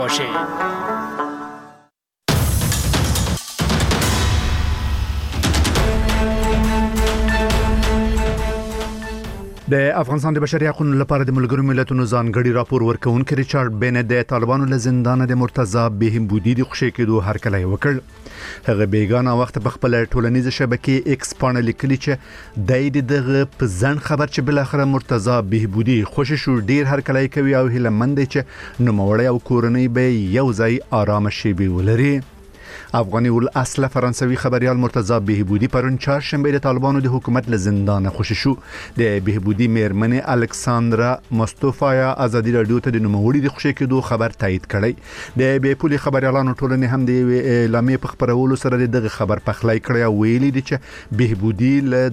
د افغانستان د بشري حقوقو لپاره د ملګرو ملتونو ځانګړي راپور ورکونکي ریچارډ بینټ د طالبانو له زندان د مرتضی بهبودی د خوشی کېدو هرکلی وکړ. هغه بیگانه وخت په خپل ټولنیز شبکې ایکس باندې لیکلي چې دغه په ځن خبر چې بل اخر مرتضی بهبودی خوشی شو ډیر هرکلی کوي او هیلمند چې نوموړی او کورنۍ به یو ځای آرام شي به ولري. افغاني الاصل فرانسوي خبريال مرتضی بهبودی پرون چهارشنبه د طالبانو د حکومت له زندان خوشی شو. د بهبودی میرمنې الکساندرا مصطفی ازادي رادیو ته د نوموړي د خوشی کېدو خبر تایید کړی. د بیپولي خبريالانو ټولنې هم د اعلامیې په خبرولو سره دغه خبر پخلای کړی او ویلي دي چې بهبودی له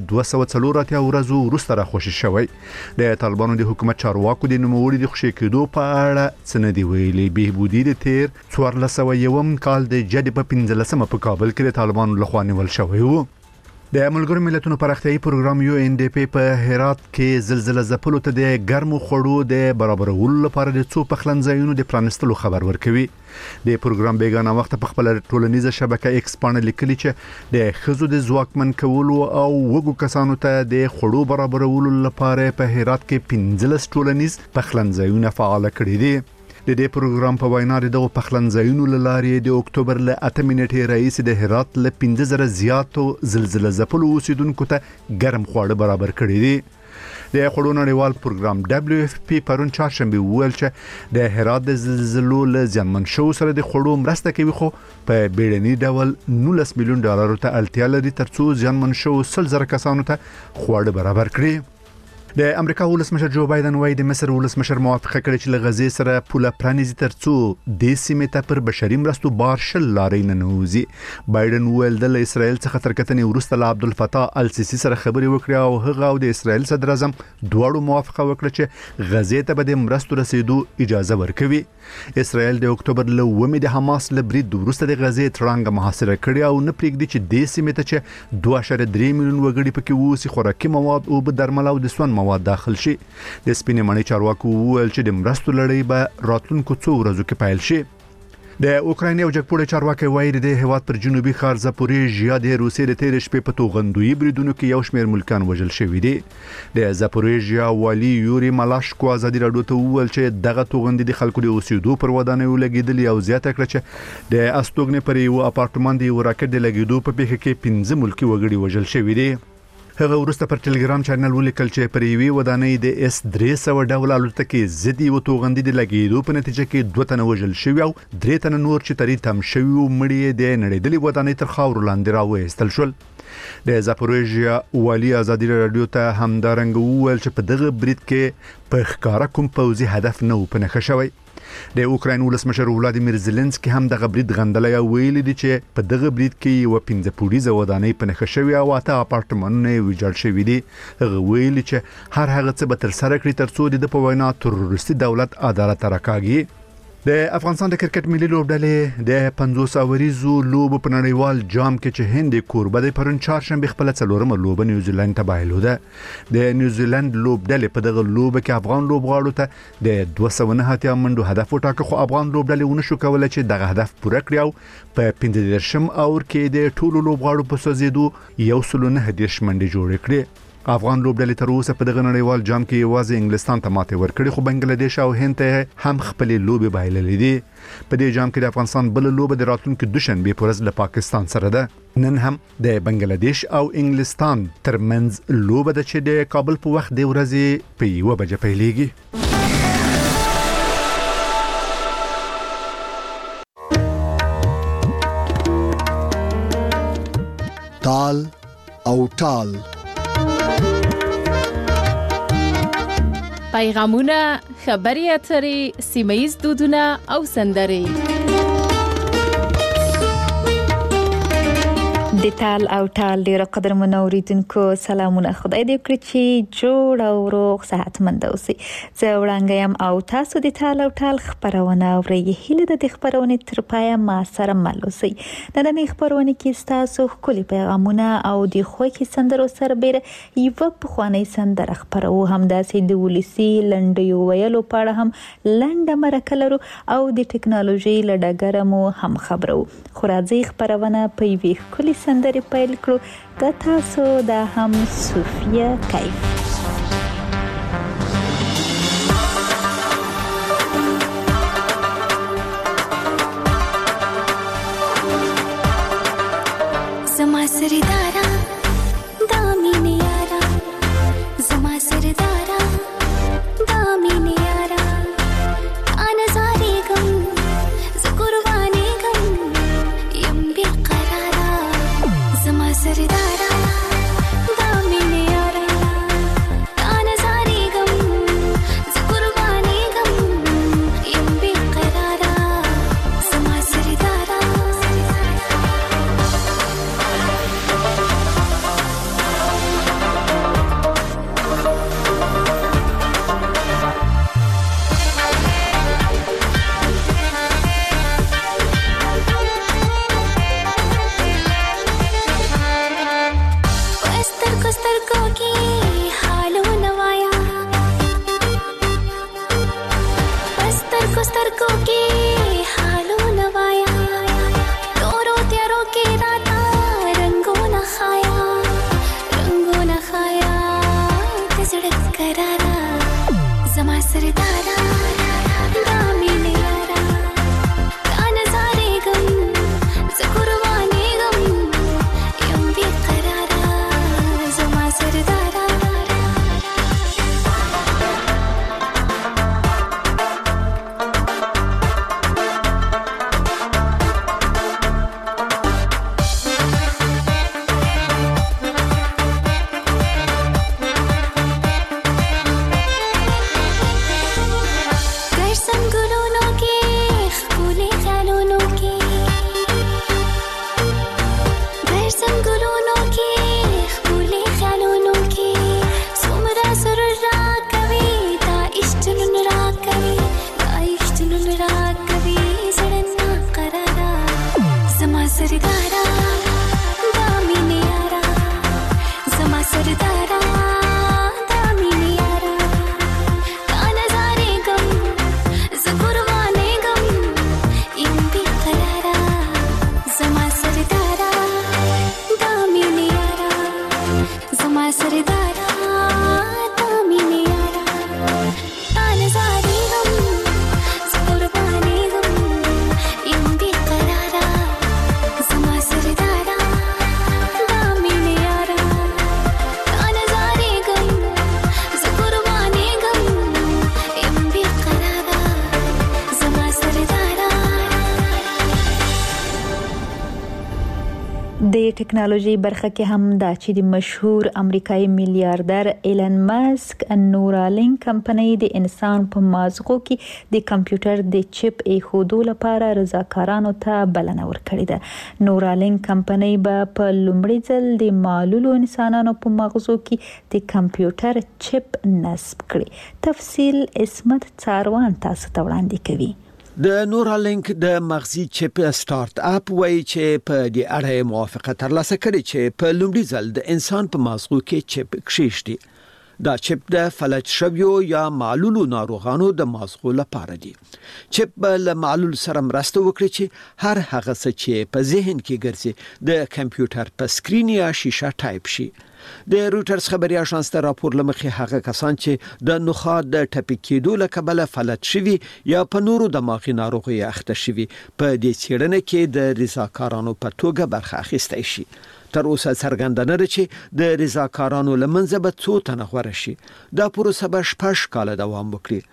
240 ورځو وروسته را خوشی شوی. د طالبانو د حکومت چارواکو د نوموړي د خوشی کېدو په اړه څه نه دی ویلي. بهبودی د تیر 1401 کال د جدي په لسمه په کابل کې د طالبانو لخوا نیول شوی وو. د ملګرو ملتونو پراختیایي پروګرام UNDP په هرات کې زلزلہ ځپلو ته د ګرمو خوړو د برابرولو لپاره د څو پخلنځایونو د پرانستلو خبر ورکوي. د پروګرام بیگانه وخت په خپل ټولنیزه شبکه ایکس باندې لیکلي چې د خزو د ځواکمن کولو او وګو کسانو ته د خوړو برابرولو لپاره په هرات کې 15 ټولنیز پخلنځایونه فعال کړي دي. د دې پروګرام په وینا دغه پخلنځایونو لارې د اکتوبر له 8 نیټې رئیس د هرات له 15000 زیاتو زلزلہ ځپلو اوسیدونکو ته ګرم خواړه برابر کړي دي. د خوړو نړیوال پروګرام WFP پرون چهارشنبه ویل چې د هرات د زلزلو له زیانمن شو سره د خوړو مرسته کوي خو په بیړني ډول $19 میلیون ته اړتیا لري ترڅو زیانمن شو 100,000 کسانو ته خواړه برابر کړي. د امریکا ولسمشر جو بایدن وايي د مصر ولسمشر موافقه کړې چې له غزې سره پوله پرانیزي ترڅو د سیمې ته پر بشري مرستو بار شل لارې نه نوځي. بایدن ویل د اسرائیل څخه ترکتنې ورسته له عبدالفتاح السیسی سره خبرې وکړې او هغه او د اسرائیل صدر اعظم دواړو موافقه وکړه چې غزې ته به د مرستو رسیدو اجازه ورکوي. اسرائیل د اکتوبر له 9 د حماس له برید ورسته د غزې تړانګه محاصره کړې او نه پریږدي چې د سیمې ته چې 2.3 میلیون وګړي پکې ووسي خوراکي مواد او درمل او د سون مواد داخل شي. د سپینې مړۍ چارواکو وویل چې د مرستو لړۍ به راتلونکو څو ورځو کې پیل شي. د اوکراین یو جګپوړی چارواکي وایي د هیواد پر جنوبي ښار زاپوریژیا د روسیې د تیر شپې په توغندوی بریدونو کې یو شمېر ملکان وژل شوي دي. د زاپوریژیا والی یوري مالاشکو ازادي رادیو ته وویل چې دغه توغندي د خلکو د اوسېدو پر ودانیو لګیدلې او زیاته کړه چې د استوګنې پر یو اپارتمان د یو راکټ د لګیدو په پیښه کې 15 ملکی وګړي وژل شوي دي. هغه ورسته پر ټلګرام چینل ولیکل چې پر یوې ودانۍ د S300 ډول الوتکې ضدي و توغندي د لګیدو په نتیجه کې 2 تنه وژل شوي او 3 تنه نور چې تری تم شوي او مړي د نړیدلې ودانۍ تر خاور لاندې راوېستل شول. د زاپوریژیا والی ازادي رادیو ته همدارنګ وویل چې په دغه برید کې په ښکارا کوم پوځي هدف نه و پنهخ شوی. د اوکراین ولسمشر ولادیمیر زيلنسکي هم دغه برید غندلای ویل دي چې په دغه برید کې یو 15 پوړیزه ودانۍ پنهخ شوی او 8 اپارتمانونه ویجاړ شوي دي. هغه ویل چې هر هغه څه به تر سره کړی ترڅو د په وینا تروریستي دولت عدالت راکاږي. د افغانستان د کرکټ ملي لوبډلې د 50 اوریزو لوبو په نړیوال جام کې چې هند کوربه د پرون چهارشنبه خپل څلورمه لوبه نیوزیلند ته بایلوده. د نیوزیلند لوبډلې په دغه لوبه کې افغان لوبغاړو ته د 209 منډو هدف وټاکه خو افغان لوبډلې ونه شو کولای چې دغه هدف پوره کړي او په 15 اور کې د ټولو لوبغاړو په سوزیدو 119 منډې جوړ کړي. افغان لوبډلې تر اوسه په دغه نړیوال جام کې یوازې انګلستان ته ماته ورکړي خو بنگلاديش او هند ته هم خپل لوبي بایللې دي. په دې جام کې د افغانستان بل لوبه د راتلونکو دوشنبه په ورځ له پاکستان سره ده. نن هم د بنگلاديش او انګلستان ترمنځ لوبه ده چې د کابل په وخت د ورځې په 1 بجې پیلېږي. تال او ټال پیغامونه، خبري اترې، سیمایي دودونه او سندرې د تال او ټال ډیر قدرمن اوریدونکو سلامونه. خدای دې وکړي چې جوړ او روغ صحتمند اوسئ. زه وړاندې يم او تاسو د تال او ټال خبرونه اورئ. هیله ده د خبرونه تر پایه ما سره مل اوسئ. نن خبرونه کې تاسو خولي پیغامونه او د خوږی سندرو سربېره یو په خواني سندره خبرو هم داسې د ولسی لنډیو ویلو پاړه هم لنډه مرکه لرو او د ټکنالوژي لډګره مو هم خبرو. خو راځي خبرونه په وی خولي سندرې پیل کړو. د تاسو د هم صوفیا کیف. زما سردارا دامین یارا زما سردارا دامین یارا انزاری گم زقربانی گم یم بیقرارا زما سردارا دامین یارا انزاری گم زقربانی گم یم بیقرارا زما سردارا د ټکنالوژي برخه کې هم دا چې د مشهور امریکایي میلیاردر ایلن ماسک نورالینک کمپنۍ د انسان په مازغو کې د کمپیوټر د چپ ایښودو لپاره رضاکارانو ته بلنه ورکړې ده. نورالینک کمپنۍ به په لومړي ځل د معلولو انسانانو په مغزو کې د کمپیوټر چپ نصب کړي. تفصیل اسمت څاروان تاسو ته وړاندې کوي. د نورالینک د مغزي چپ سٹارټ اپ وایي چې په دې اړه موافقه ترلاسه کړې چې په لومړي ځل د انسان په مغزو کې چپ کښېږدي. دا چپ د فلج شویو یا معلولو ناروغانو د مغزو لپاره دی. چپ له معلول سره مرسته وکړي چې هر هغه څه چې په ذهن کې ګرځي د کمپیوټر په سکرین یا شیشه ټایپ شي. د روټرز خبري اژانس ته راپور لمخې هغه کسان چې د نخاع د ټپي کېدو له کبله فلج شوي یا په نورو دماغي ناروغیو اخته شوي په دې څېړنه کې د رضاکارانو په توګه برخه اخیستی شي. تر اوسه څرګنده نه ده چې د رضاکارانو له منځه به څو تنه غوره شي. دا پروسه به 6 کاله دوام وکړي.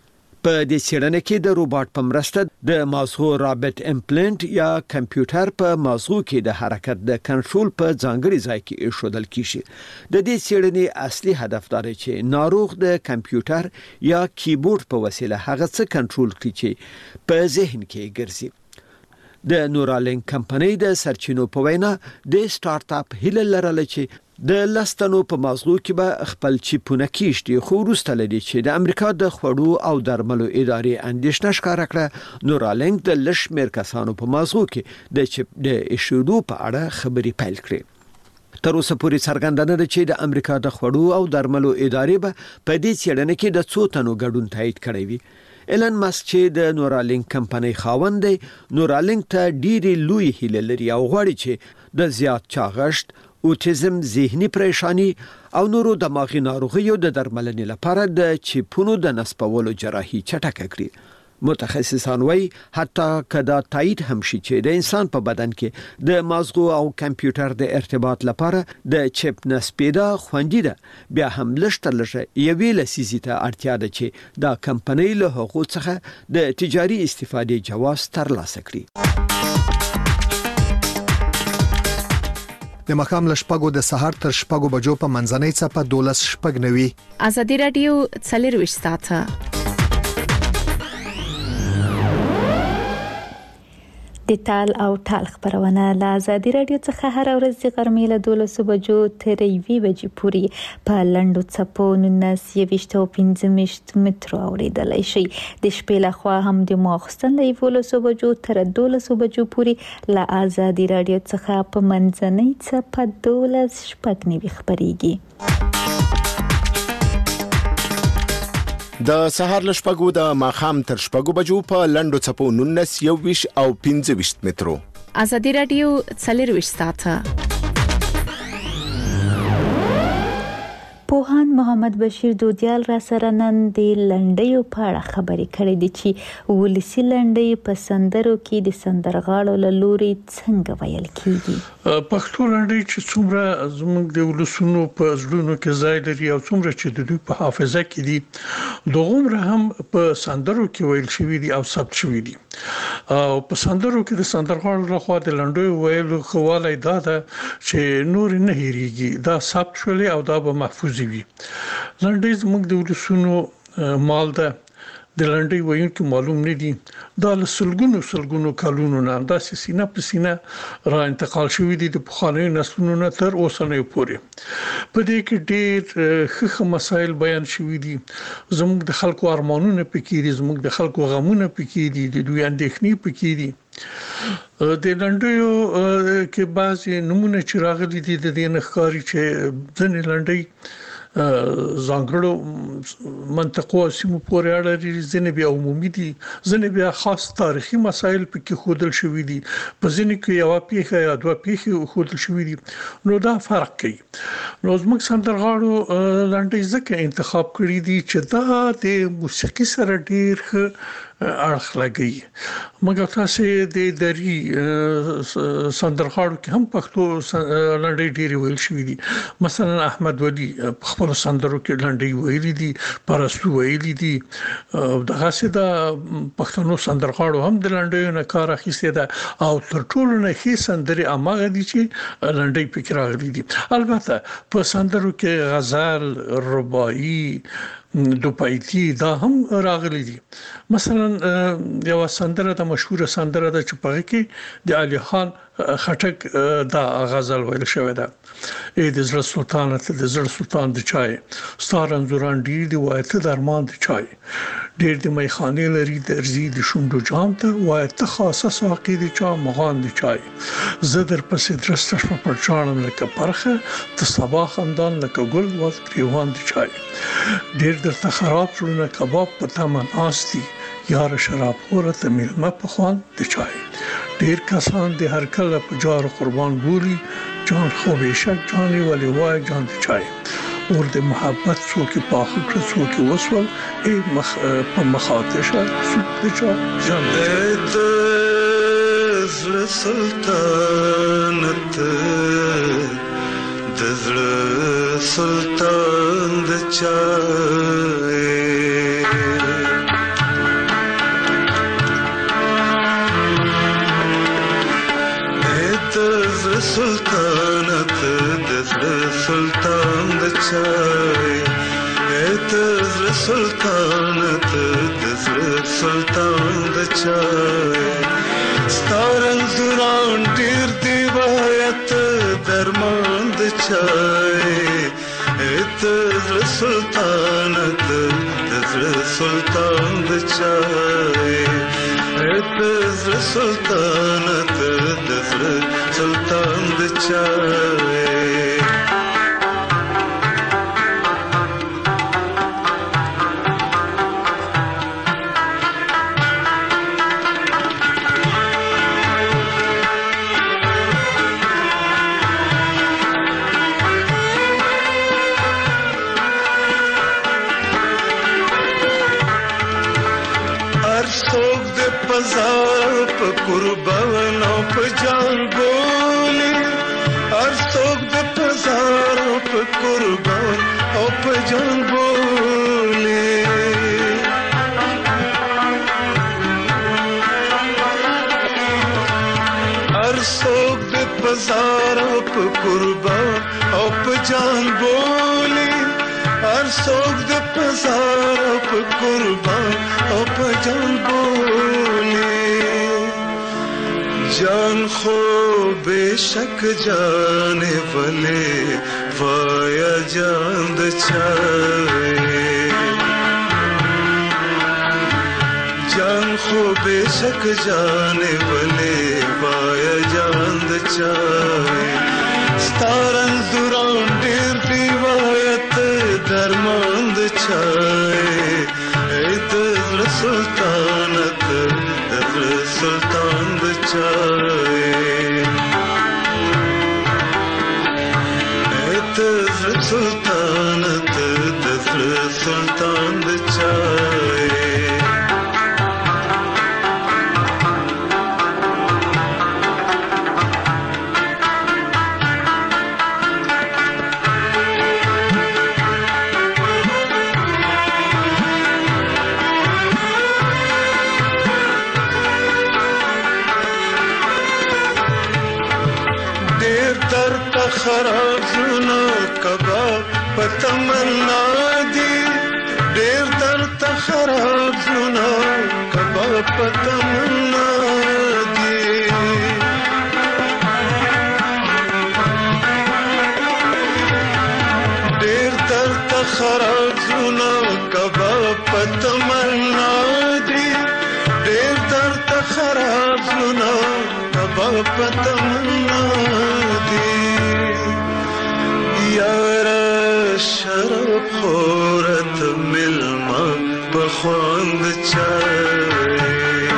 په دې څېړنه کې د روباټ په مرسته د مازغو رابط امپلانت یا کمپیوټر په مازغو کې د حرکت د کنټرول په ځانګړي ځای کې ایښودل کیږي. د دې څېړنې اصلي هدف دا دی چې ناروغ د کمپیوټر یا کیبورډ په وسیله هغه څه کنټرول کړي چې په ذهن کې ګرځي. د نورالینک کمپنۍ د سرچینو په وینا د سٹارټ اپ هیله لرله چې د لستنو په مازغو کې به خپل چیپونه کیشتي خو وروسته لدی چې د امریکا د خوړو او درملو ادارې اندیشنه ښکاره کړه نورالینک د لشمیر کسانو په مازغو کې د چیپ د ایشودو په اړه خبري پیل کړې تر اوسه پورې څرګندونه ده چې د امریکا د خوړو او درملو ادارې به په دې څېړنه کې د څو تنو ګډون تایید کړی وي ایلن ماسک چې د نورالینک کمپنۍ خاوند دی نورالینک ته ډېری لوی هیله لري او غواړي چې د زیات چاغښت اوټیزم ذهني پریشانی او نورو دماغي ناروغیو د درملنې لپاره د چیپونو د نصبولو جراحي چټکه کړي متخصصان وایي حتی کدا تایید هم شي چې د انسان په بدن کې د مازغو او کمپیوټر د ارتباط لپاره د چیپ نصبیدا خوندي ده بیا هم لشترلشه یوې لسیزې ته اړتیا ده چې دا کمپنۍ له حقوق څخه د تجاري استفادې جواز ترلاسه کړي د مخام لشپګو د سحر تر شپګو بجو په منځنۍ څپه 12 شپګ نوي ازادي رادیو څلرويش ساعته د تال او ټال خبرونه له ازادي رادیو څخه هر ورځ د غرمې له 12 بجو تر 1 بجې پورې په لندو څپو 19.15 مترو اوریدلای شي د شپې له خوا هم د ماخستن له 12 بجو تر 12 بجو پورې له ازادي رادیو څخه په منځنۍ څپه 12 شپږ نیوي خبريږي د سهار لشپګو د ماخام تر شپګو بجو په لندو چپو 19 او 15 مترو ازادي رادیو څلرويش ساعته پوهان محمد بشیر دودیال را سره نن د لنډیو په اړه خبرې کړې دي چې ولسی لنډۍ په سندرو کې د سندرغاړو له لوري څنګه ویل کیږي پښتو لنډۍ چې څومره زموږ د ولسونو په زړونو کې ځای لري او څومره چې د دوی په حافظه کې دي دغه هم په سندرو کې ویل شوی دي او ثبت شوی دي او په سندرو کې د سندرغاړو لخوا د لنډیو ویلو خواله دا ده چې نور نه هېریږي دا ثبت شولې او دا به محفوظ وي لنډۍ زموږ د ولسونو مال ده د لنډۍ ویونکو معلوم نه دي دا له سلګونو کلونو نه داسې سینه په سینه را انتقال شوی دي د پخوانیو نسلونو نه تر اوسنیو پورې په دې کې ډېر ښه مسایل بیان شوی دي زموږ د خلکو ارمانونه پکې دي زموږ د خلکو غمونه پکې دي د دوی اندېښنې پکې دي د لنډیو کې بعضي نمونه چې راغلي دي د دې نخکاری چې ځنې لنډۍ ځانګړو منطقو سیمو پورې اړه لري ځنې بیا عمومي دي ځنې بیا خاص تاریخي مسایل پکې ښودل شوي دي په ځینې کې یو پیښه یا دوه پیښې ښودل شوي دي نو دا فرق کوي نو زموږ سندرغاړو لنډۍ ځکه انتخاب کړي دي چې دا د موسیقي سره ډېر ښه اړخ لګي مګر تاسو د دری سندرغاړو کې هم پښتو لنډۍ ډېری ویل شوې دي مثلا احمد ولی په خپل سندرو کې لنډۍ ویلي دي پرستو ویلي دي دغه څه د پښتنو سندرغاړو هم د لنډیو نه کار اخیسته ده او تر ټولو نه ښه سندري امغه دي چې لنډۍ پکې راغلي دي البته په سندرو کې غزل رباعي دوپایتی دا هم راغلي دي مثلا یو سندره د مشهور سندره د چپغه کې د علي خان خټک دا غزل ویل شوی ده اې د زړه سلطان ته د زړه سلطان د چای ستار انزوران ډیر دی وای ته درمان د چای ډیر د میخانه لري درځي د شوندو جام ته وای ته خاصه ساقي د چا مغان د چای زدر پسې درسته شپ پر چانم لکه پرخه ته صباح خندان لکه ګل واز گریوان د چای ډیر درته خراب شونه کباب په تمن آستی یار شراب خوره ته ملما په خوان د چای ډیر کسان د هر کله په جار قربان ګوري جان خو بهشک جاني ولي وای جان د چای اور د محبت څوک په اخر څوک وسول ای مخ په مخاطشه څوک د چا جان د زړه سلطنت د زړه سلطان د چای سلطانت د سلطان د چای د سلطانت د سلطان د چای ستاره سلطان د چای زړه سلطانت د زړه سلطان د چای پزار په قربان او په جان بولی هر څوک د پزار په قربان او په جان بولی هر څوک د پزار په قربان او په جان بولی هر څوک د پزار په قربان او په جان بولی جان خو بشک جان ولې وایا جان د چای جان خو بشک جان ولې وایا جان د چای ستارن زوران ډېر روایت درمان د چای د زړه سلطانت د زړه سلطان د چای د زړه سلطانت د زړه سلطان د چای خراب زونه کباب پتمنا دی ډېر درد خراب زونه کباب پتمنا دی ډېر درد خراب زونه کباب پتمنا دی ډېر درد خراب زونه کباب پتمنا دی یارا شراب خورت ملما بخواند چای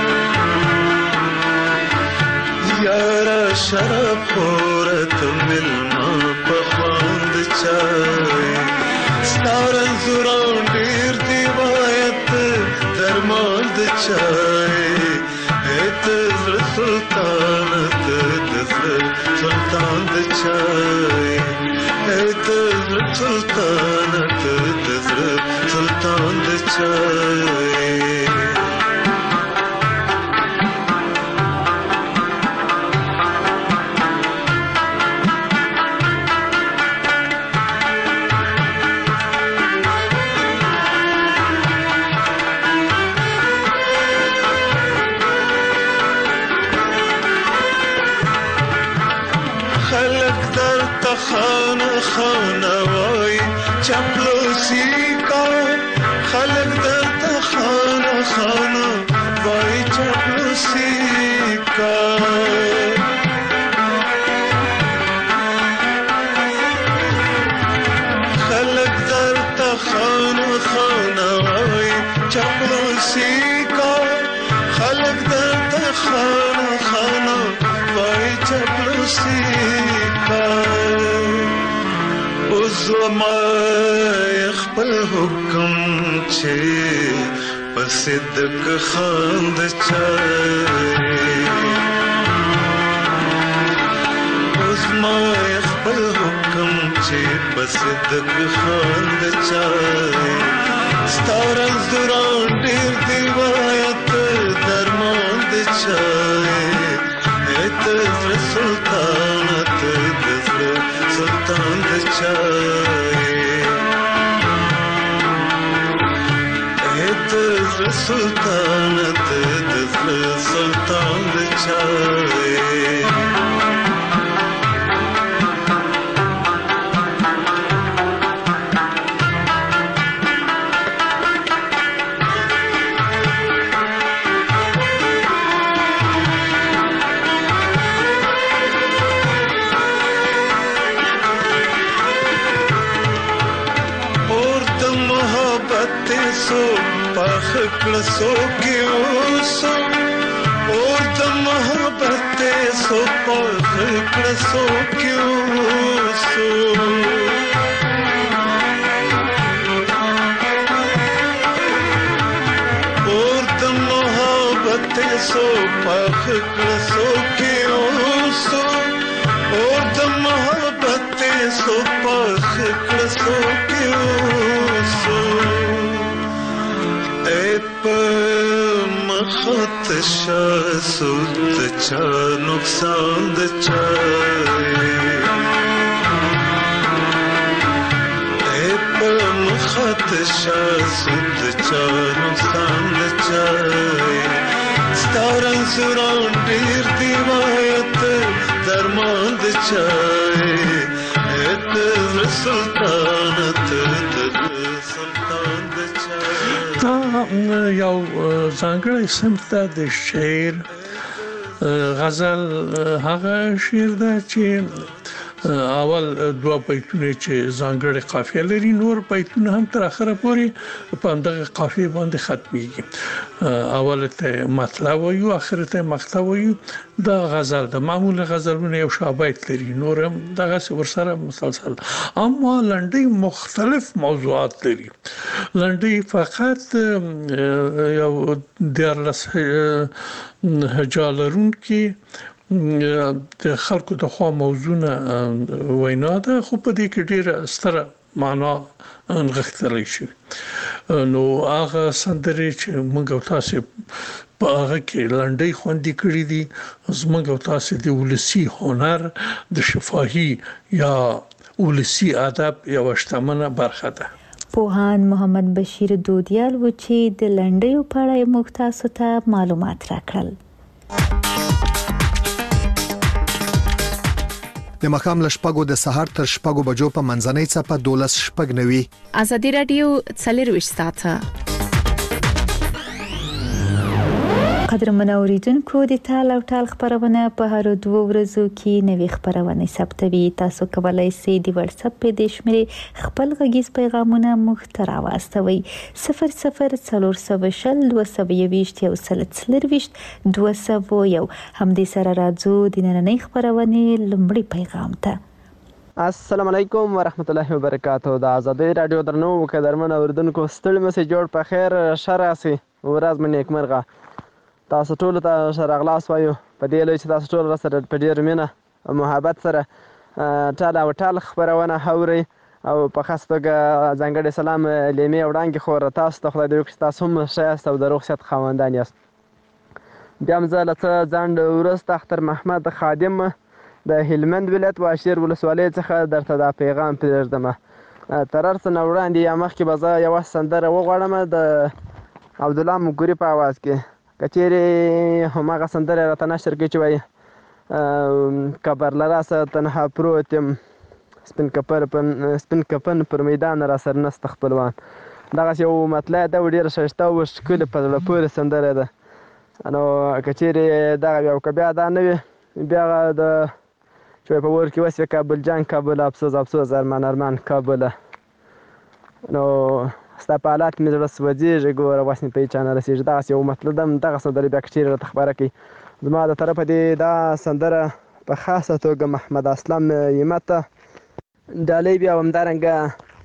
یارا شراب خورت ملما بخواند چای ستارن زوران ډېر روایت درمان د چای د زړه سلطانت د زړه سلطان د چای د زړه سلطانت د زړه سلطان د چای خانه خانه وای چپلوسی کا خلق درته خانه خانه وای چپلوسی کا خلق درته خانه خانه وای چپلوسی کا خلق درته خانه خانه وای چپلوسی کا زما خپل حکم چې پسدک خاند چای زما خپل حکم چې پسدک خاند چای ستارن زوران ډېر روایت درمان د چای د زړه سلطانت د زړه سلطان د چای د زړه سلطانت د زړه سلطان د چای سو پخ کړسو کې اوسو اور د محبت سو پخ کړسو کې اوسو اور د محبت سو پخ کړسو کې اوسو اور د محبت سو پخ کړسو کې اوسو اے په مخت شاسود چا نقصان د چا اے په مخت شاسود چا نقصان د چا ستارن سران ډیر دیوایت درمان د چا ات سلطانت سلطان د چا یو ځانګړی صنف د شعر غزل هغه شعر ده چې اول دوه بیتونه چې ځانګړي قافیه لري نور بیتونه هم تر اخره پورې په همدغه قافیه باندې ختميږي اول ته مطلب وایو اخر ته مقطع وایو دا غزل د معمول غزلونه یو شابهت لري نور هم دغه ورسره مسلسل اما لنډي مختلف موضوعات لري لنډي فقط یو دیارلس هجالرون کې د خلکو د خوا موضوعونه وینا ده خو په دې کې ډیره ستره معنا انغښتلی شي نو هغه سندرې چې موږ او تاسو په هغه کې لنډۍ خوندې کړې دي زموږ او تاسو د ولسی هنر د شفاهي یا ولسی ادب یو شتمنه برخه ده پوهان محمد بشیر دودیال و چې د لنډۍ په اړه موږ تاسو ته معلومات راکړل د مخام لشپګو د سهار تر شپګو بجو په منځنۍ څپه 12:09 ازادي رادیو 24 ساعته قدرمن اوریدونکو د ټال او ټال خبرونه په هر دوه ورځو کې نوې خبرونه ثبتوي تاسو کولی شئ د واتس اپ په د شمیرې خپل غږیز پیغامونه مخ ته راوستوئ 002022 هم د سره راځو د نننۍ خبرونه لمړی پیغام ته السلام علیکم ورحمت الله وبرکاتہ د آزادی رادیو درنو قدرمن اوریدونکو ستړي مې جوړ په خیر شراسي ورځ مې نیکمرغه تاسو ټول ته شرغلاس وایو په دې لوي چې تاسو ټول سره په ډیر مینه او محبت سره ټاله او ټال خبرونه هوري او په خاص توګه ځانګړي سلام لیمه وړاندې خو تاسو ته خدای دې وکړي تاسو هم شایسته او د روغ صحت خاوندان یاست بیا مزه لته ځان ورسته اختر محمد خادم د هلمند ولایت واشیر ولسوالۍ څخه درته دا پیغام پرېږدم تر ارسنه وړاندې یا مخکې به زه یوه سندره وغواړم د عبدالله مګوري په اواز کې کچېرې هماغه سندره راته نشر کړي چې وایي کبر له راسه تنها پروت یم سپین کفن پر میدان را سر نسته خپلوان دغسې یو مطلع ده او ډېره ښایسته او ښکلې په زړه پورې سندره ده نو کچېرې دغه وي او که بیا دا نه وي بیا د چې په ور کې وسوې کابل جان کابل افسوس افسوس ارمان ارمان کابله نو ستا په حالات مې زړه سوځېږي ګوره وس مې په هېچا نه رسېږي دغسې یو مطلب ده دغه سندرې بیا که چېرې راته خبره کړي زما د طرفه دې دا سندره په خاصه توګه محمد اسلام همت ته ډالۍ بیا همدارنګه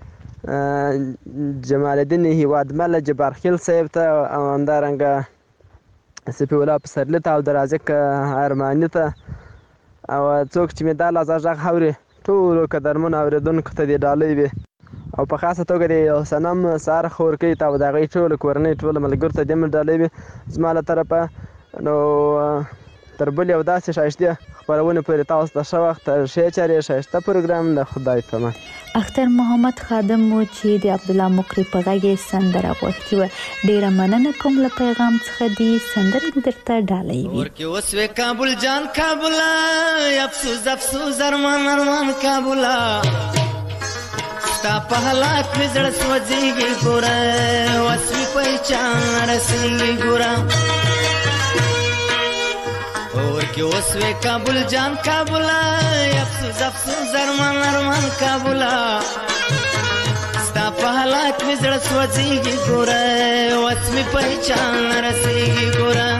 جمال الدین هیوادمل جبارخیل صاحب ته او همدارنګه سپي الله پسرلي ته او د رازق ارماني ته او څوک چې مې دا لازه غږ اوري ټولو قدرمنو اورېدونکو ته دې ډالۍ وي او په خاصه توګه د یو صنم سهار خورکۍ ته او د هغوی ټولو کورنۍ ټولو ملګرو ته دې مې ډالۍ وي زما له طرفه نو تر بل یو داسې ښایستې خپرونې پورې تاسو ته ښه وخت ښې چارې ښایسته پروګرام د خدای په امان اختر محمد خادم و چې د عبدالله مقری په غږ یې سندره غوښتې وه ډېره مننه کوم له پیغام څخه دې سندره دې درته ډالۍ وي ورکې وسوې کابل جان کابله افسوس افسوس ارمان ارمان کابله ستا په حالات مې زړه سوځېږي ګوره وسوې په هېچا نه رسېږي ګوره ورکې وسوې کابل جان کابله افسوس افسوس ارمان ارمان کابله ستا په حالات می زړه سوځيږي ګوره وس می پہچان رسیږي ګوره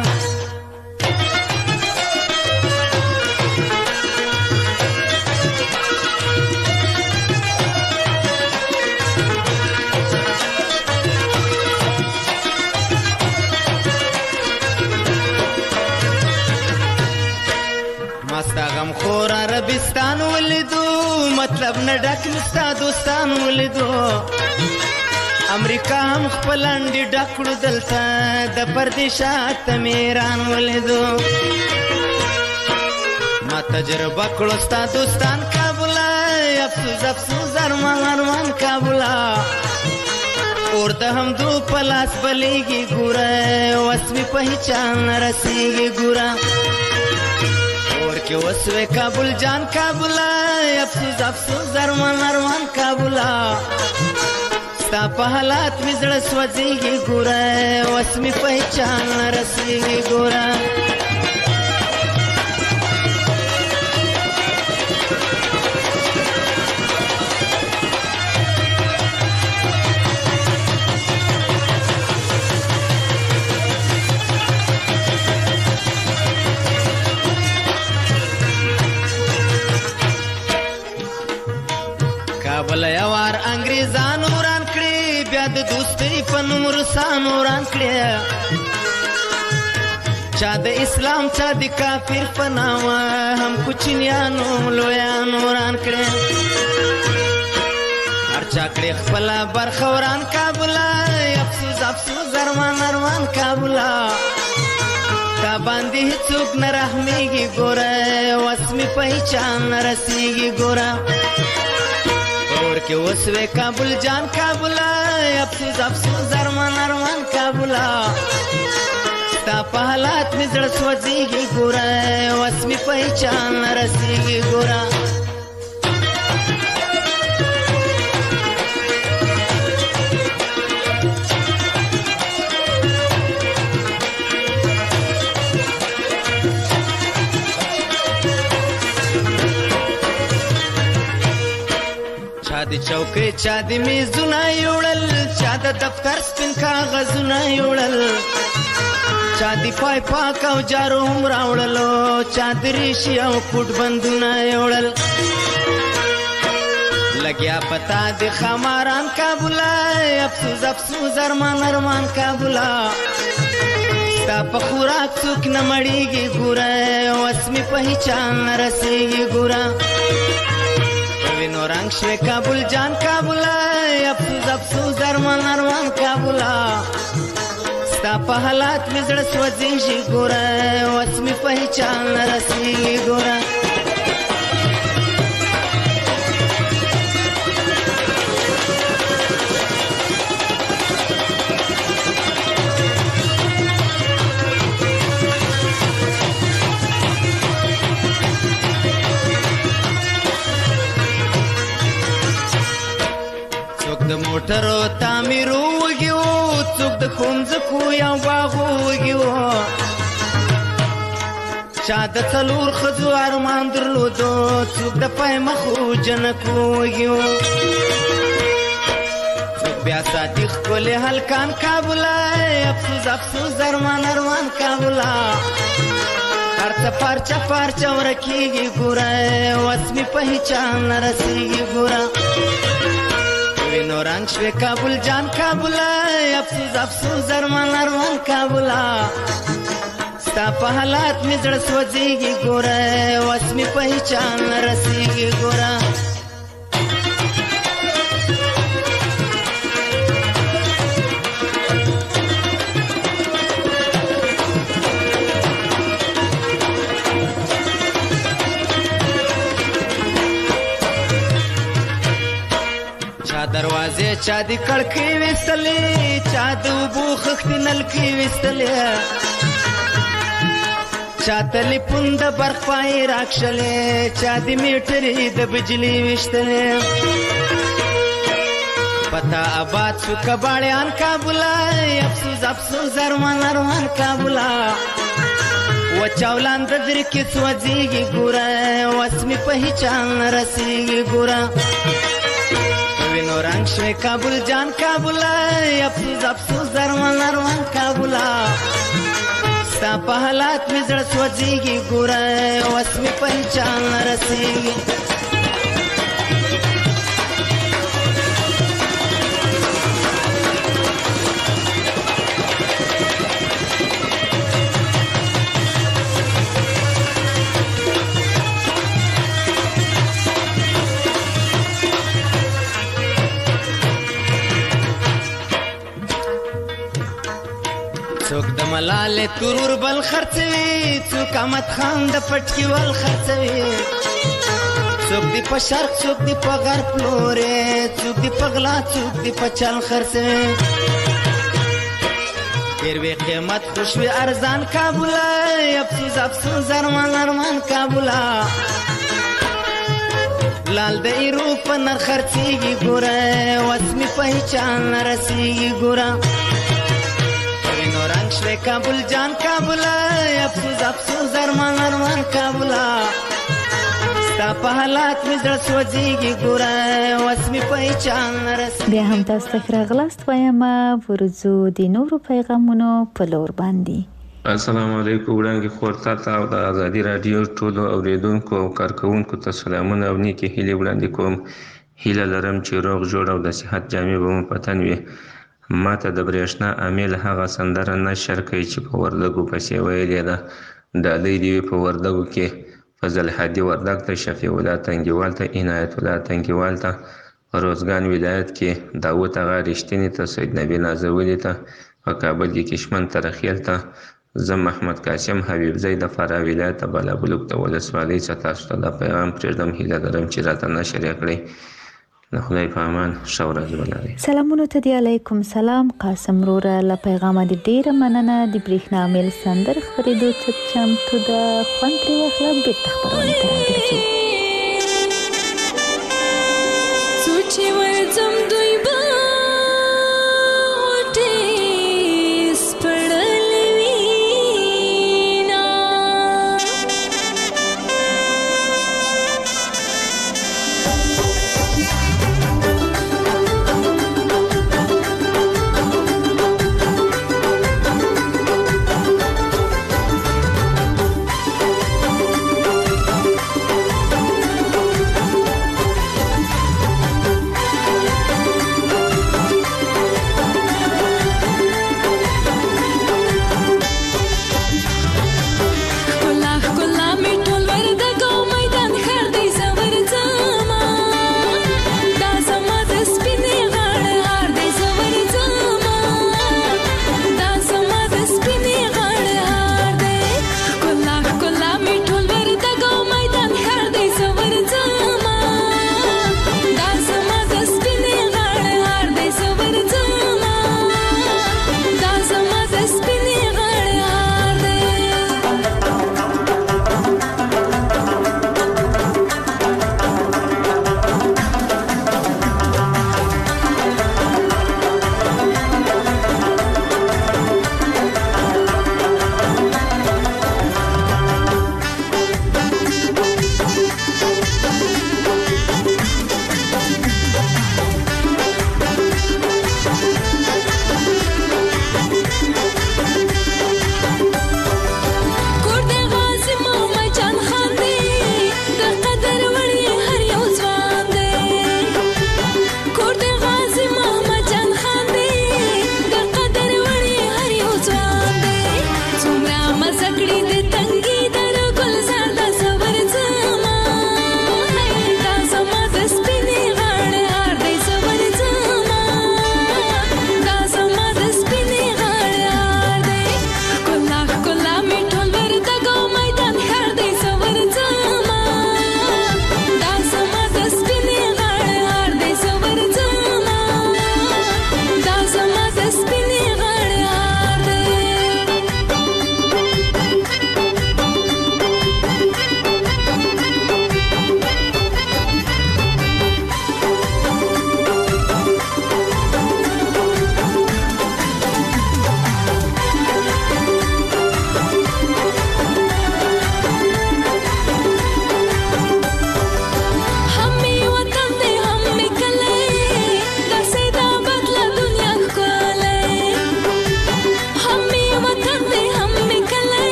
مستا غم خور عربستان ولیدو مطلب نه ډک مستا دوستان ولیدو امریکا هم خپل انډي ډکړو دلته د پردیشات میران ولیدو ما تجربه کړو ستا دوستان کابل افسوس افسوس ارمان کابل اور د هم دو پلاس بلیږي ګوره وسمي پہچان رسیږي ګوره کہ وسوے کابل جان کابل افسوس افسوس ارمان کابل ستا په حالات می زړه سوځيږي ګوره وسمي پہچان رسیږي ګوره کابل یوار انګریزان وران کړی بیا د دوستۍ په نوم روسان وران کړی چا د اسلام چا د کافر په نامه هم کوچنیانو لویان وران کړی هر چا کړی خپله برخه وران کابل افسوس افسوس ارمان کابل تا باندې هیڅوک نه رحمیږي ګوره وسمي پہچان رسیږي ګوره اور کے وسوے کابل جان کابل افسوس افسوس ارمان کابل ستا په حالات می زړه سوځيږي ګوره وسمي پہچان رسیږي ګوره چا د چوکۍ چا د میزونه یوړل چا د دفتر سپین کاغذونه یوړل چا د پای پاک او جارو هم راوړلو چا د ریشي او کوټ بندونه یوړل لګیا پتا د خماران کابل افسوس افسوس ارمان کابل ستا په خوراک څوک نه مړیږي ګوره وسمي پہچان رسیږي ګوره وینو رنگ شوی کابل جان کابل افسوس افسوس ارمان کابل ستا په حالات می زړه سوځيږي ګوره وسمي پہچان رسیږي ګوره د موټرو تعمیرو وګیو څوک د ښوونځکو یا باغو وګیو چا د څلور ښځو ارمان درلودو څوک د پای مخو جنکو وګیو څوک بیا ساتي ښکلې هلکان کابل افسوس افسوس ارمان کابل هر څه پارچه ورکیږي ګوره وسمي پہچان رسیږي ګوره وینو رنگ شوی کابل جان کابل افسوس افسوس ارمان کابل ستا په حالات می زړه سوځيږي ګوره وسمي پہچان رسیږي ګوره چا دروازه چا دی کړکۍ وستلې چا د اوبو خښتې نلکې وستلې چا تلیفون د برق پای راکښلې چا د میټرې د بجلي وشتلې پتا آباد شو کباړیان کابل افسوس افسوس ارمان کابل وچاولان د زړه کې سوځيږي ګوره وسمي پہچان رسیږي ګوره وینو رنگ شوی کابل جان کابلا افسوس افسوس درمان ارمان کابلا ستا په حالات می زړه سوځيږي ګوره اوس می پہچان رسېږي څوک د ملالې ترور بل خرڅوي څوک احمد خان د پټکی ول خرڅوي څوک دی په شرق څوک دی په غرب لورې څوک دی په غلا څوک دی په چل خرڅوي ډېر وی قیمت خوشوي ارزان کابل افسوس افسوس ارمان ارمان کابل لال د ایرو په نر خرڅيږي ګوره وسمي پہچان رسېږي ګوره رنگ شوی کابل جان کابل افسوس افسوس ارمان ارمان کابل ستا په حالات می زړه سوځيږي ګوره اوس می پہچان رسېږي بیا هم تاسو ته راغلاست وایم ورزو د نورو پیغامونو په لور باندې السلام علیکم وړاندې خورتا ته او د ازادي رادیو ټولو اوریدونکو او کارکونکو ته سلامونه او نیکی هیلې وړاندې کوم هیله لرم چې روغ جوړ او د صحت جامې به مو په تن وي ما ته د برېښنا امیل هغه سندره نشر کوي چې په وردګو پسې ویلې ده ډالۍ دې وي په وردګو کې فضل هادي وردګ ته شفیع الله تنګیوال ته عنایت الله تنګیوال ته روزګان ولایت کې داوود اغا رښتینی ته سید نبی نازولی ته په کابل کې کشمن ترخیل ته زم محمد قاسم حبیب زید فرا ولایت بلابلوک ته ولسوالۍ څخه تاسو ته د پیغام پرېږدم هیله لرم چې راته نشر یې کړئ د خدای په امان ښه ورځ ولرئ سلامونه ته دی علیکم سلام قاسم وروره له پیغامه د ډیره مننه د برېښنا میل سندر خپرېدو ته چمتو ده خوند ترې واخله بېرته خپرونې ته راګرځو څو چې ورځم دوی به غوټې سپړلې وینا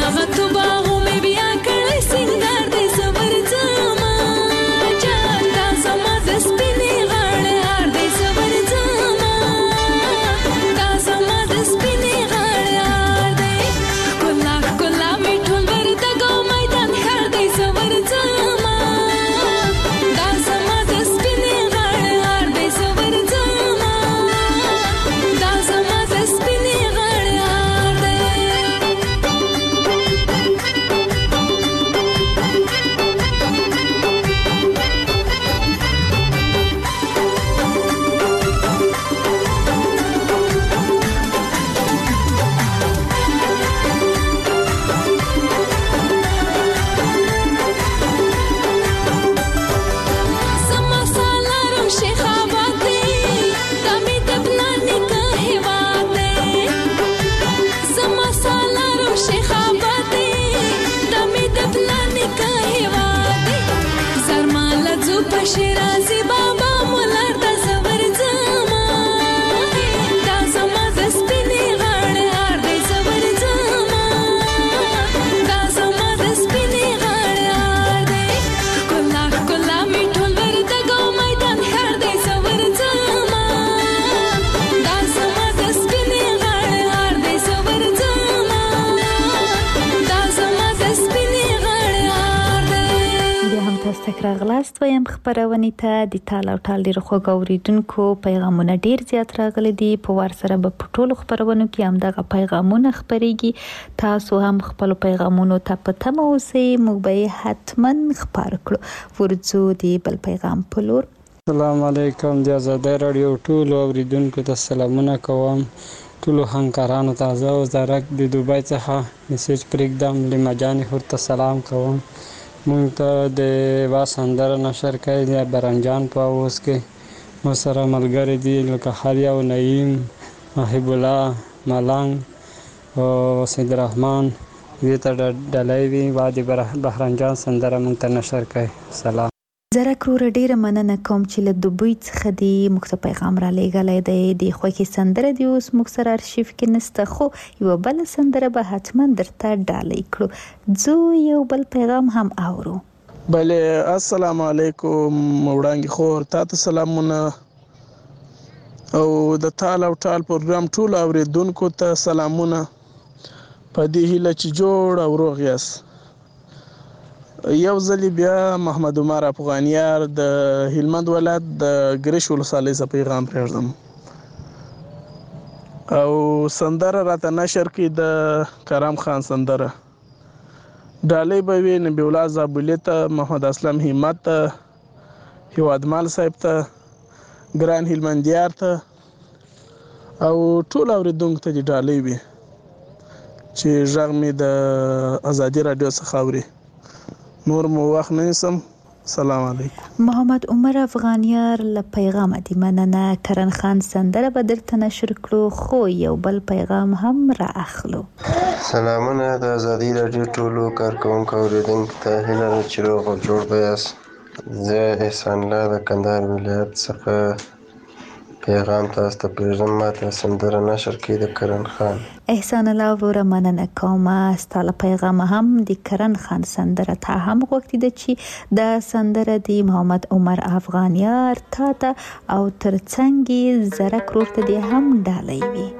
هغه تو باغو مې بیا کړی سنگار دې صبر ځما جان دا زما د سپینې غاړې هار دې صبر ځما دا زما د سپینې غاړې هار دې ګلا ګلا مې ټول ورته ګو میدان خار دې صبر ځما دا زما د سپینې غاړې هار دې صبر ځما دا زما د سپینې غاړې هار دې زما سالارم شیخ آباد دی دا می د پلانی که هیواد دی زما سالارم شیخ آباد دی دا می د پلانی که هیواد دی زرما لځو په شیرازي بابا مولار د زور ځما دا زما د سپینې غاړې هار دی زور ځما دا زما د سپینې غاړې هار دی ګلا ګلا می ټول ورته ګو میدان خار دی زور ځما دا زما د سپینې غاړې هار دی زور ځما دا زما د سپینې غاړې هار دی بیا هم تاسو ته راغلاست وایم خبرونه ته د ټال او ټال ډیر خو غوریدونکو پیغامونه ډیر زیات راغلي دي په وار سره په ټولو خبرونو کې هم دغه پیغامونه خبريږي تاسو هم خپل پیغامونو ته پته مو اوسئ موږ به حتما خبر کړو ورځو دی بل پیغام په لور السلام علیکم د آزادۍ رادیو ټولو اوریدونکو ته سلامونه کوم ټولو همکارانو ته زه وزارت د دوبۍ څخه میسج پرېږدم لیما جانې ورته سلام کوم مونږ ته د وا سندره نشر کوي د برنجان په اوس کې مو سره ملګري دي لکه خالیا او نعیم محب الله ملنګ او سید الرحمن دې ته ډلې وي وا د بهرنجان سندره مونږ ته نشر کوي سلام زره کرور ډیره مننه کوم چې له دوبۍ څخه دی موږ ته پیغام را لېږلی دی د خوښې سندره دی اوس موږ سره ارشیف کې نسته خو یوه بله سندره به حتما درته ډالۍ کړو ځو یو بل پیغام هم اورو بله السلام علیکم وړانګې خور تا ته سلامونه او د ټال او ټال پروګرام ټول اوریدونکو ته سلامونه په دې هیله چې جوړ او روغ یاست یو ځلی بیا محمد عمر افغانیار د هلمند ولایت د ګریش ولسوالۍ څخه پیغام پرېږدم او سندره راته نشر کړي د کرم خان سندره ډالۍ به وي نبي الله زابلي ته محمد اسلم همت ته هیوادمال صاحب ته ګران هلمندیار ته او ټول اوریدونکو ته دې ډالۍ وي چې غږ مې د ازادي رادیو څخه اوري نور مو وخت نه نیسم سلام علیکم محمد عمر افغانیار له پیغامه دی مننه کرن خان سندره به درته نشر کړو خو یو بل پیغام هم را اخلو سلامونه د ازادي رادیو ټولو کارکوونکو اوریدونکو ته هیله ده چې روغ او جوړ به یاست زه احسان الله د کندهار ولایت څخه پیغام تاسو ته پرېږدم ماته سندره نشر کړي د کرن خان احسان الله وروره مننه کوم ستا له پیغامه هم د کرن خان سندره ته هم غوښتي ده چې دا سندره د محمد عمر افغانیار تا ته او ترڅنګ یې زره کرور ته دې هم ډالۍ وي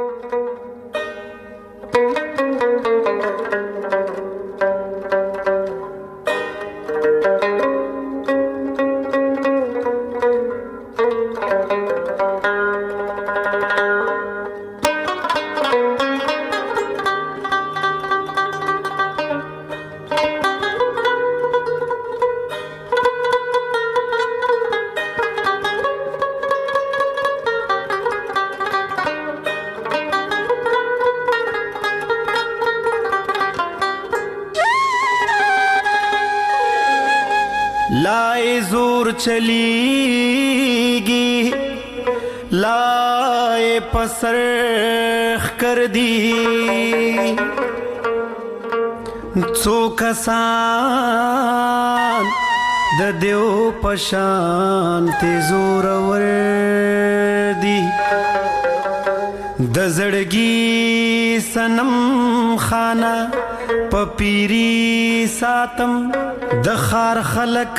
لائے زور چلیگی لائے پسرخ کر دی څو کسان د دیو پشان ته زور ور دی د زړګي سنم خانه پپیری ساتم د خار خلق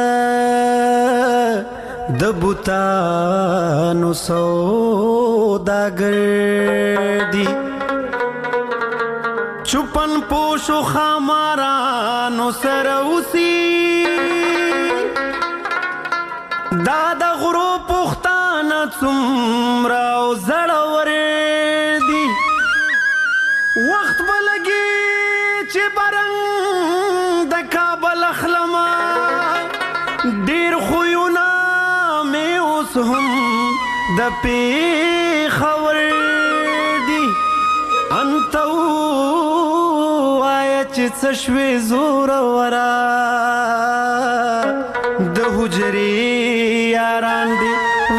د بوتانو سوداګر دی چوپن پوشو خامارانو سره اوسي دا د غرو پختانه څومره او زړور دي وخت بلګي چې برنګ د کابل اخلما ډیر خوونه مې اوس هم د پیښور دي انت وایه چې څه شوې زورورا د حجرې یاران دي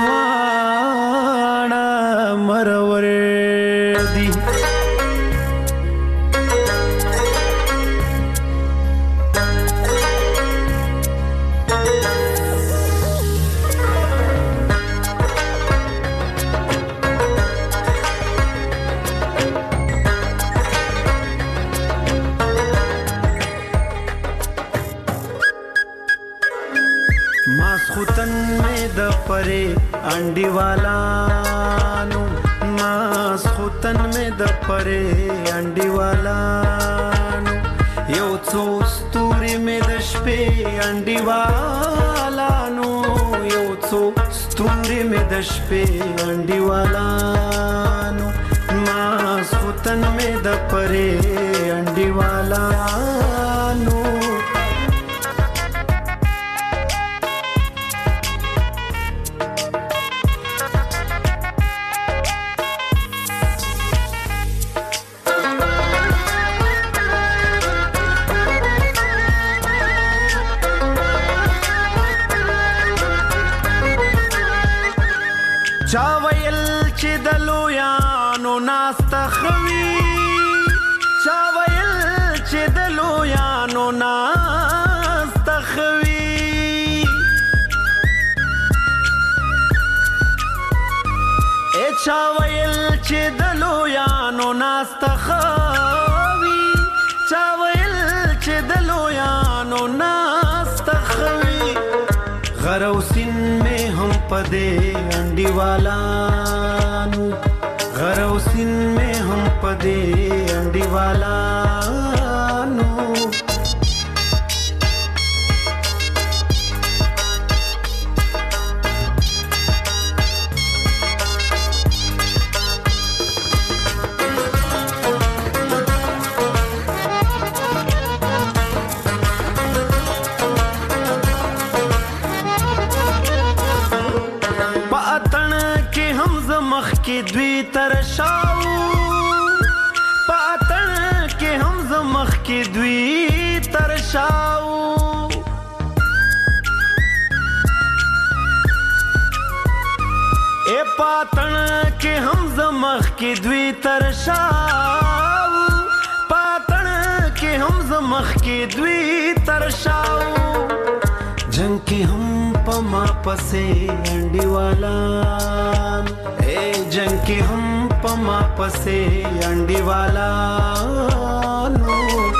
واړه مرور دي परे अंडी वालानो मास खुतन में द परे अंडी वालानो यो څو ستوري में د شپې अंडी वालानो यो څو ستوري में د شپې अंडी वालानो मास खुतन में द परे अंडी वालानो چاویل چې د لویانو ناسته خوي چاویل چې د لویانو ناسته خوي چاویل چې د لویانو ناسته خوي چاویل چې د لویانو ناسته خوي غروسین میں ہم پدے انڈی والانو غروسین میں ہم پدے انڈی والانو के द्वी तरशाओ पातन के हम जमख के द्वी तरशाओ ए पातन के हम जमख के द्वी तरशाओ पातन के हम जमख के द्वी तरशाओ जंग के हम पमा पसे अंडी वाला जंग के हम पमा पसे अंडी वाला नो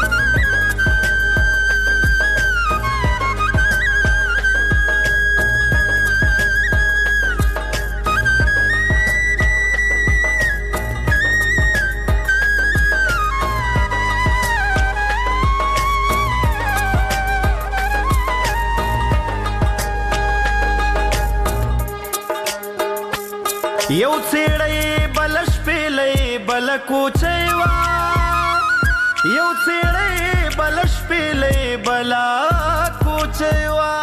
یو څېړې بلش پیلې بل کوچېوا یو څېړې بلش پیلې بلا کوچېوا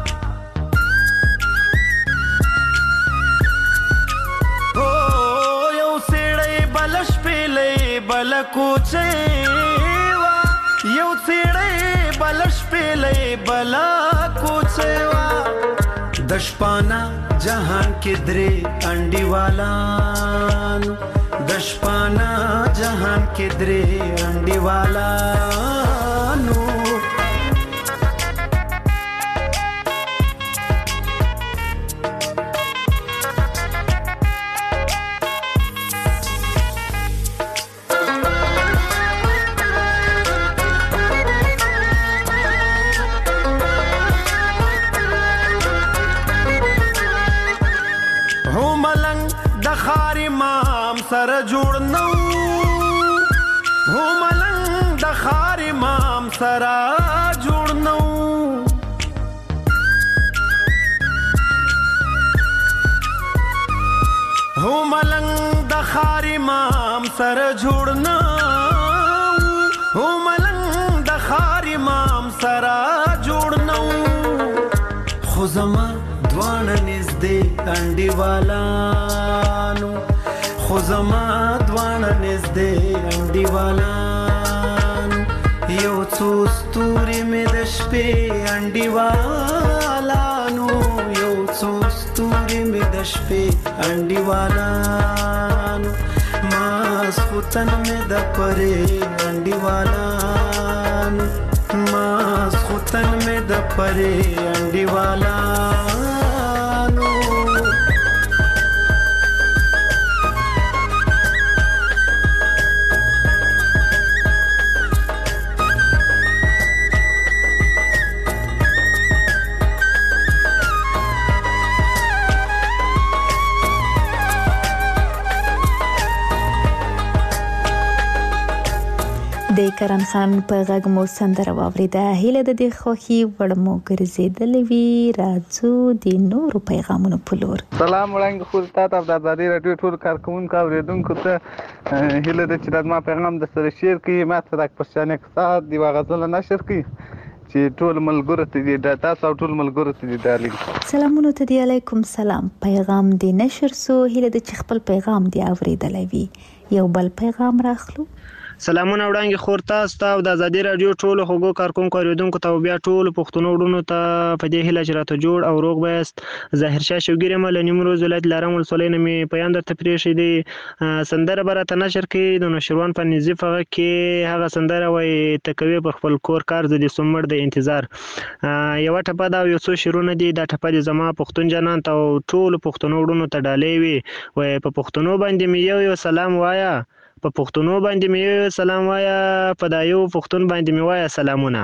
او یو څېړې بلش پیلې بل کوچېوا یو څېړې بلش پیلې بلا کوچېوا दशपाना जहान के द्रे अंडी वालानो दशपाना जहान के द्रे अंडी वालानो سره جوړ نو هو ملنګ د خار امام سره جوړ نو هو ملنګ د خار امام سره جوړ نو هو ملنګ د خار امام سره جوړ نو خو زما دوانه نږدې انډیوالانو خو زما دوانه نږدې انډیوالانو یو څو ستوري مې د شپې انډیوالانو یو څو ستوري مې د شپې انډیوالانو ماسخوتن مې د پرې انډیوالانو ماسخوتن مې د پرې انډیوالانو د کرن خان په غږ مو سندره واوریده. هیله د دې خوښي وړمو ګرځېدلې وي. راځو د نورو پیغامونو په لور. سلام وړاندې خو تاسو د آزادي رادیو ټول کارکونکو اوریدونکو ته هیله د چې ما پیغام د سره شیر کړئ. ما ته د پښتنې کتاب دی غزل نشر کړئ چې ټول ملګرو ته دې تاسو او ټول ملګرو ته دې دالي. سلامونه ته دی علیکم سلام. پیغام دی نشر سو. هیله د چې خپل پیغام دی اوریدلې وي. یو بل پیغام راخلو. سلامونه وړاندې خور تاسو ته د آزادي رادیو ټولو خوږو کارکونکو اوریدونکو ته بیا ټولو پښتنو وروڼو ته په دې هیله چې راته جوړ او روغ بایست. ظاهر شاه شوګیر مل نیمروز ولایت لارم ولسوالۍ نه مې پیام درته پرېښی دی. سندره به راته نشر کړي د نوشیروان په نظیف هغه کې هغه سندره وایي ته کوې په خپل کور کار زه دې سوم مړ د انتظار. یوه ټپه ده او یو څو شعرونه دي. دا ټپه دې زما پښتون جانان ته او ټولو پښتنو وروڼو ته ډالۍ وي. وایي په پښتنو باندې مې یو سلام وایه په پښتنو باندې مې سلام وایا په دا یو پښتون باندې مې وایا سلامونه.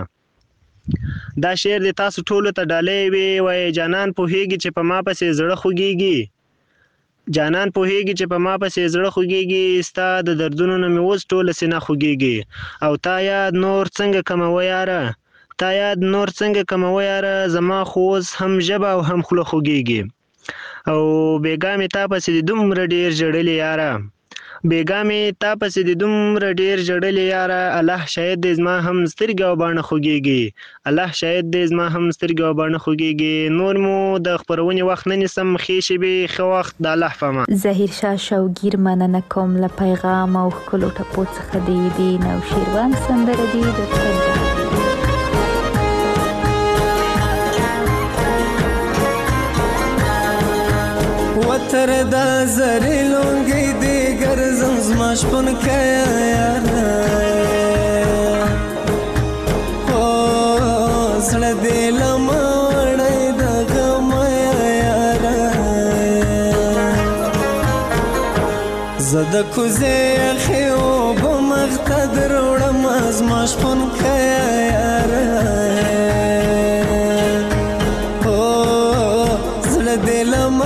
دا شعر د تاسو ټولو ته ډالۍ وي. وایي جانان پوهیږي چې په ما پسې زړه خوږیږي جانان پوهیږي چې په ما پسې زړه خوږیږي ستا د دردونو نه مې اوس ټوله سینه خوږیږي او تا یاد نور څنګه کموه یاره تا یاد نور څنګه کموه یاره زما خو اوس هم ژبه او هم خوله خوږیږي او بیګا مې تا پسې د دومره ډېر ژړلې یاره بیګا مې تا پسې د دومره ډېر ژړلې یاره الله شاید دې زما هم سترګې او باڼه خوږیږي الله شاید دې زما هم سترګې او باڼه خوږیږي. نور مو د خپرونې وخت نه نیسم. ښې شېبې ښه وخت د الله په امان. ظاهر شاه شوګیر مننه کوم له پیغام او ښکلو ټپو څخه دی د نوشیروان سندره دی د وتر دا زری لونګي دی ګرځم زما شپون کیا یاره او سړ دې لمه وړې د غم یاره زده کوزه خو به مختدر وړم زما شپون کیا یاره او سړ دې لمه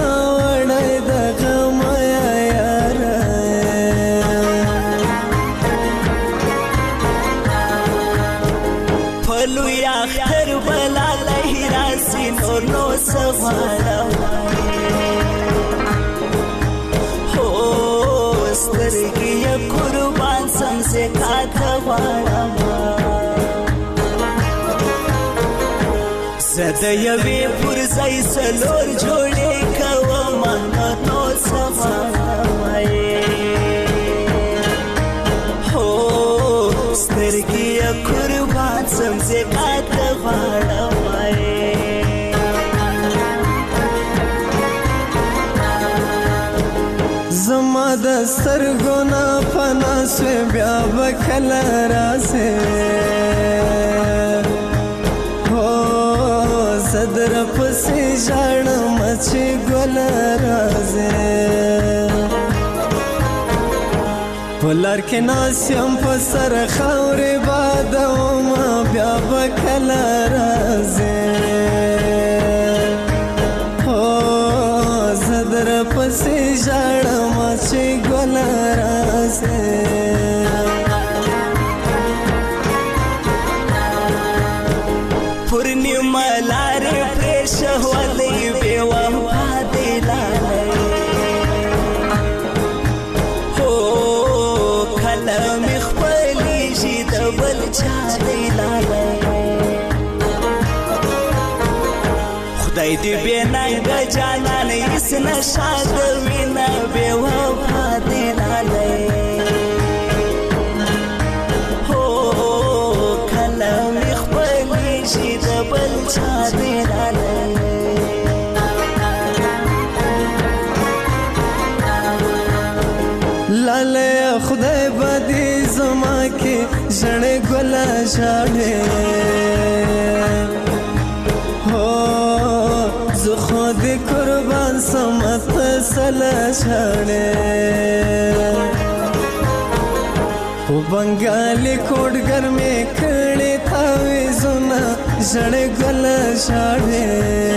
زده یوی پر زای سلور جوړې کوم نو سمای هو سترګې قربان سم زکات غواړم زما د سترګو نه پنا سوې بیا وکړه راسه صدر پسې ژړم چې ګل راځي په لار کې ناست یم په سر خاورې بادوم بیا به کله راځې هو زه در پسې ژړم چې ګل شهولي بوفا دي لالي هو کلم خپلی شي د بل چا دی لالي خدای دې بېننګ جانان هیڅ نشه د وینه بېوفا دی لالي هو کلم خپلی شي د بل چا دی لالي لاله خدای بدی زما کې ژړې ګلا ژړې هو زه خود قربان سمت سلا ژړې او بنگالي کوډګر مې کړې تاوي زونه ژړې ګلا ژړې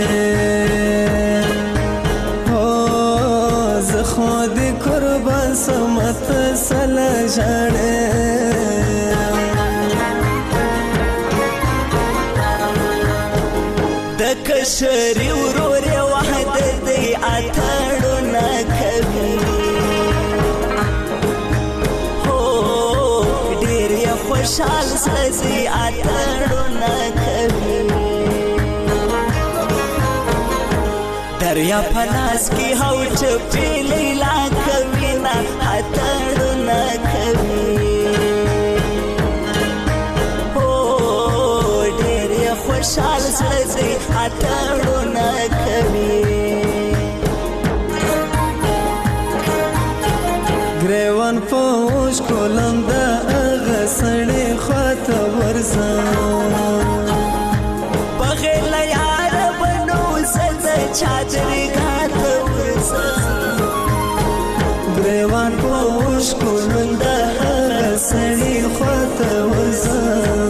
خود قربان سمت سلا ژړې د کشري ورور وحدت دی اتړو نه کوي هو ډېر خوشحال سزي اتړو نه کوي دریا پلاس کی هو چپی لیلا کوي نه اتړو نه کوي هو ډېر خوشحال سړی اتړو نه کوي ګریوان پوش کولم د هغه سړی خواته ورځم بغیر له یاره بنو زه چادرې غاته ورځم ګریوان پوش کولم د هغه سړي خواته ورځم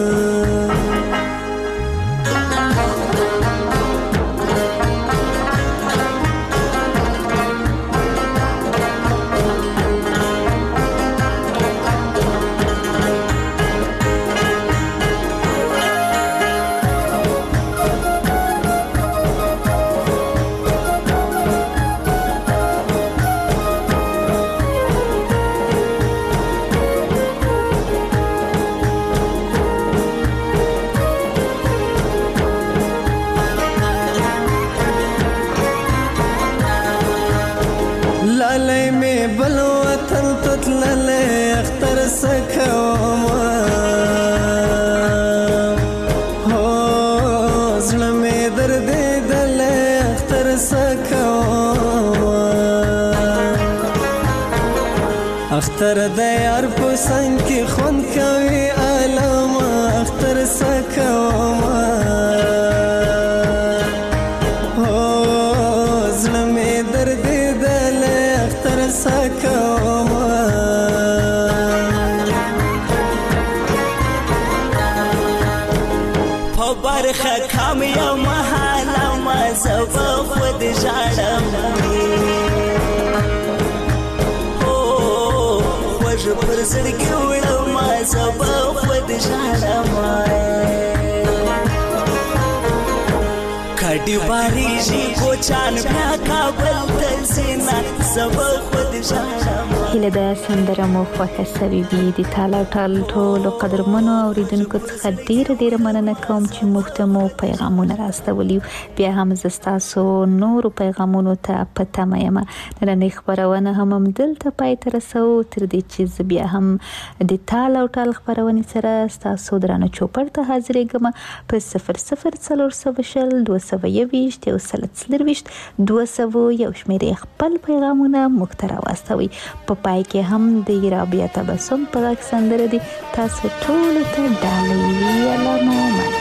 لالی می بل وطن تتللی اختر سکوما هو زړه می دردېدلی اختر سکوما اختر د یار په څنګ کې خوند کوي علامه اختر سکوما سکوما په برخه کم یو محاله ما زبا خود ژړم هو خوږ پر زړګي وړم ما زبا خود ژړم کډي باریږي کوچان بیا کابل ته سینا زبا خود ژړم هیله ده سندره مو خوښه سوي وي د تال او ټال ټولو قدرمنو اورېدونکو څخه ډېره مننه کوم چې موږ ته مو پیغامونه راستولي بیا هم زه ستاسو نورو پیغامونو ته په تمه یم نننۍ خپرونه هم همدلته پای ته رسوو تر دې چې زه بیا هم د تال او ټال خپرونې سره ستاسو درانه چوپړ ته حاضرېږم په 0040 221 201 شمېرې خپل پیغامونه موږ ته راواستوئ په پای کې هم د رابعه تبسم په غږ سندره دي تاسو ټولو ته ډالۍ الله مومن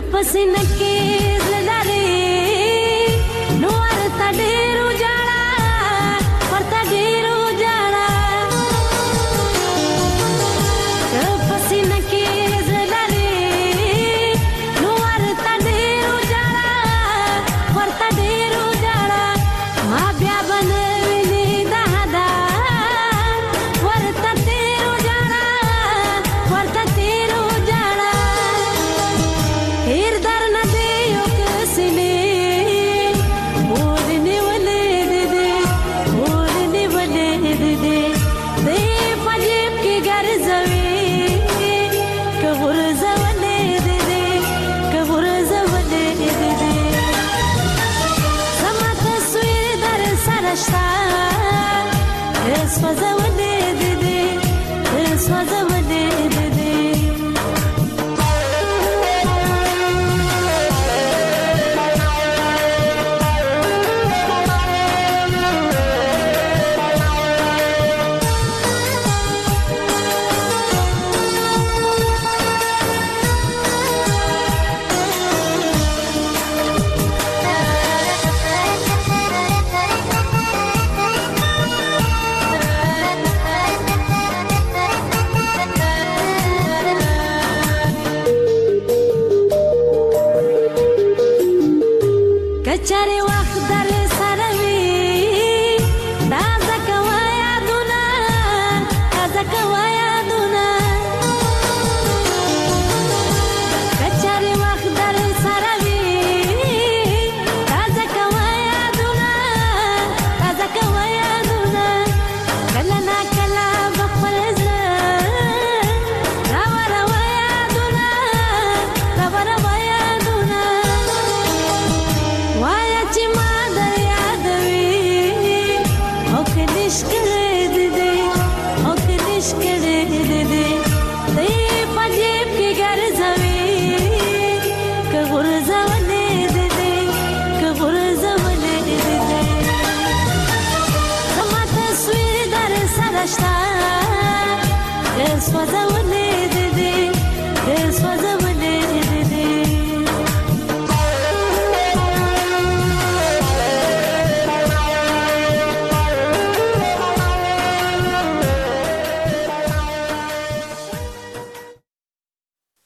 पसीन के लरे नोर तडेरो जाड़ा पर तडेरो जाड़ा पसीन के लरे नोर तडेरो जाड़ा पर तडेरो जाड़ा मां ब्या बनविनी दादा वर तडेरो जाड़ा वर तडेरो जाड़ा हेर दर न दे योकसने मोरने वाले दे मोरने वाले दे पजेब के घर जवे कबूर जवले दे कबूर जवले दे समा तस्वीर दर सरश्ता इस वजवले दे इस वजवले दे कचरे